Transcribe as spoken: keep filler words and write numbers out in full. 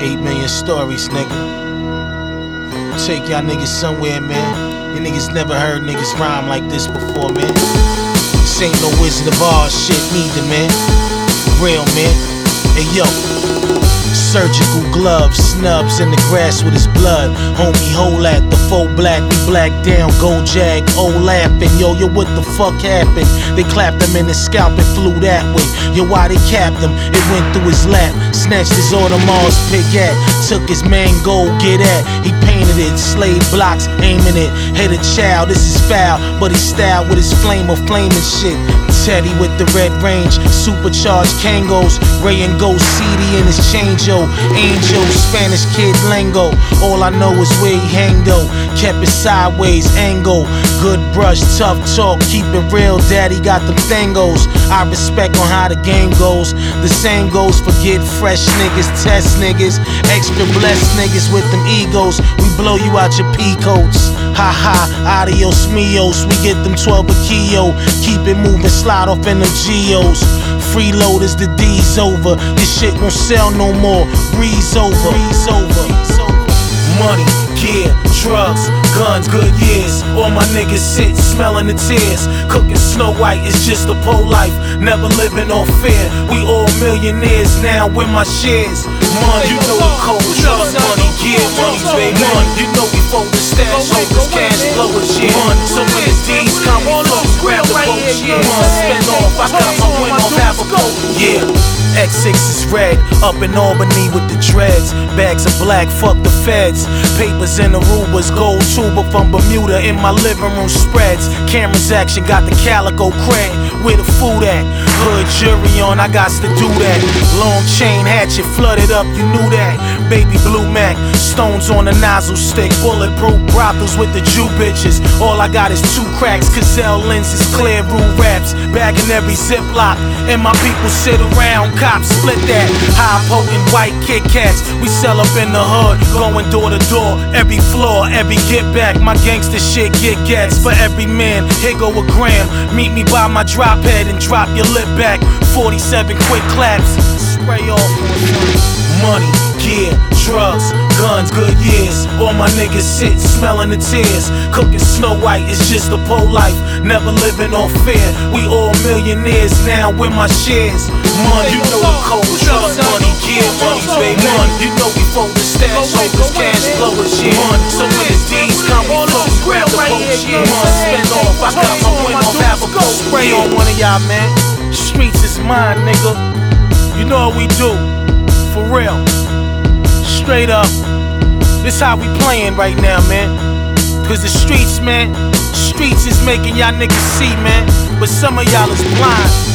Eight million stories, nigga. Take y'all niggas somewhere, man. You niggas never heard niggas rhyme like this before, man. This ain't no Wizard of Oz shit neither, man. Real, man. Hey, yo. Surgical gloves, snubs in the grass with his blood. Homie, hole at the faux black, we black down, gold jag, old laughing. Yo, yo, what the fuck happened? They clapped him in his scalp and flew that way. Yo, why they capped him? It went through his lap. Snatched his Audemars Piguet. Took his mango, get at. He painted it, slave blocks, aiming it. Hit a child, this is foul, but he styled with his flame of flaming shit. Teddy with the red range, supercharged Kangos, Ray and Ghost C D in his change-o. Angel, Spanish kid lingo. All I know is where he hang though. Kept it sideways, angle. Good brush, tough talk, keep it real. Daddy got them thingos. I respect on how the game goes. The same goes for get fresh niggas, test niggas, extra blessed niggas with them egos. We blow you out your peacoats. Ha ha, adios mios. We get them twelve a kilo. Keep it moving, slide off in them geos. Freeloaders, the D's over. This shit won't sell no more. Breeze over. Breeze over. Money, gear, drugs, guns, good years. All my niggas sit smelling the tears. Cooking Snow White is just a pole life. Never living on fear. We all millionaires now with my shares. Money, you know the code. Drugs, money, gear, money, baby. Money, you know we fold the stash. Shoulders, cash, flow and shit. Money, so when the D's come, we flow, grab the boat. Yeah, money, spend off. I got my win off, have a boat. Yeah. X six is red, up in Albany with the dreads. Bags of black, fuck the feds. Papers in Arubas, gold tuber from Bermuda in my living room spreads. Cameras action, got the calico crack. Where the food at? Hood jury on, I got to do that. Long chain hatchet, flooded up, you knew that. Baby blue Mac, stones on a nozzle stick. Bulletproof brothels with the Jew bitches. All I got is two cracks, Cazell lenses, clear rule raps. Bagging every ziplock, and my people sit around. Cops split that. High potent white Kit Kats. We sell up in the hood, going door to door. Every floor, every get back. My gangster shit get gets for every man. Here go a gram. Meet me by my drop head and drop your lip back. forty-seven quick claps. Spray off. Money, gear, drugs, guns, good years. All my niggas sit smelling the tears. Cooking Snow White is just a pole life. Never living on fear. We all millionaires now with my shares. Money, you know the code. Drugs, money, gear, money, baby. Money, you know we fold the stash. Shoulders, cash, flow and shit. Money, so when the D's come, we flow, grab the boat. Yeah, money, spend off. I got my win off, have a boat. Spray on one of y'all, man. Streets is mine, nigga. You know what we do. For real. Straight up. This how we playing right now, man. Cause the streets, man, streets is making y'all niggas see, man. But some of y'all is blind.